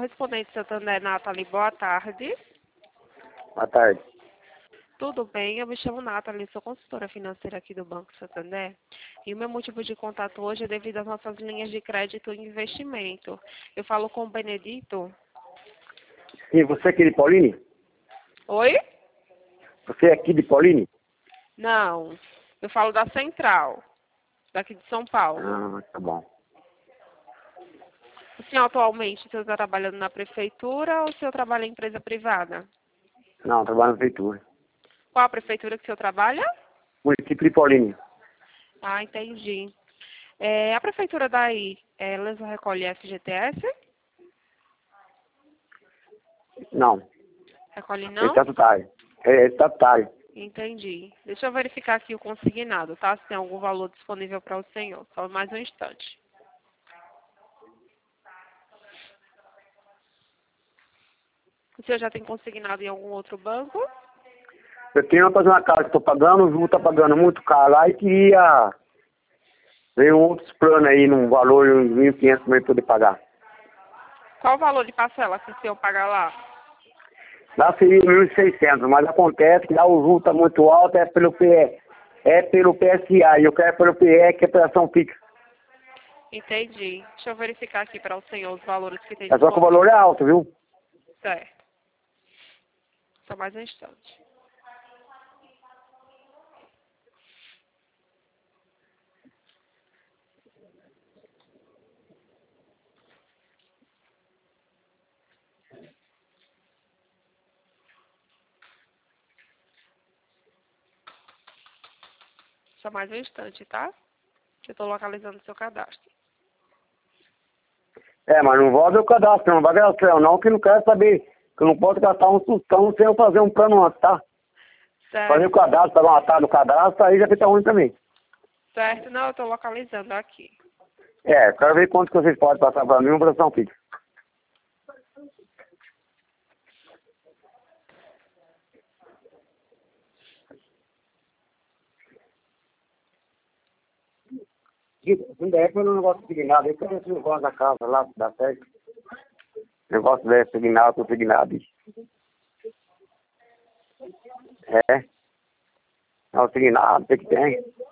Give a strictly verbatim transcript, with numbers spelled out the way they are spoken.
correspondente Santander, Nathalie, boa tarde. Boa tarde. Tudo bem? Eu me chamo Nathalie, sou consultora financeira aqui do Banco Santander. E o meu motivo de contato hoje é devido às nossas linhas de crédito e investimento. Eu falo com o Benedito. Sim, você é aqui de Pauline? Oi? Você é aqui de Pauline? Não, eu falo da Central, daqui de São Paulo. Ah, tá bom. O senhor atualmente, o senhor está trabalhando na prefeitura ou o senhor trabalha em empresa privada? Não, eu trabalho na prefeitura. Qual a prefeitura que o senhor trabalha? Município de Pauline. Ah, entendi. É, a prefeitura daí, ela recolhe F G T S? Não, Recolhe é não? estatutário. É estatutário. Entendi. Deixa eu verificar aqui o consignado, tá? Se tem algum valor disponível para o senhor. Só mais um instante. O senhor já tem consignado em algum outro banco? Eu tenho para fazer uma casa que estou pagando, o Ju está pagando muito caro lá e queria ver outros planos aí, num valor de mil e quinhentos para eu poder pagar. Qual o valor de parcela que o senhor paga lá? Lá seria mil e seiscentos, mas acontece que lá o Ju está muito alto, é pelo P E, é pelo P S A, e eu quero pelo P E, que é operação fixa. Entendi. Deixa eu verificar aqui para o senhor os valores que tem É só que o disponível. valor é alto, viu? Certo. Só mais um instante. Só mais um instante, tá? Que eu estou localizando o seu cadastro. É, mas não vou ver o cadastro, não vai gastar não, que não quero saber, que eu não posso gastar um sustão sem eu fazer um plano antes, tá? Fazer o Certo. cadastro, pagar uma taxa no cadastro, aí já fica ruim também. Certo. Não, eu estou localizando aqui. É, quero ver quanto que vocês podem passar para mim, uma operação fixa. Se não der pelo negócio consignado, aí que esse negócio da casa lá, dá certo. Negócio desse consignado, consignado. É. É o consignado, tem que ter.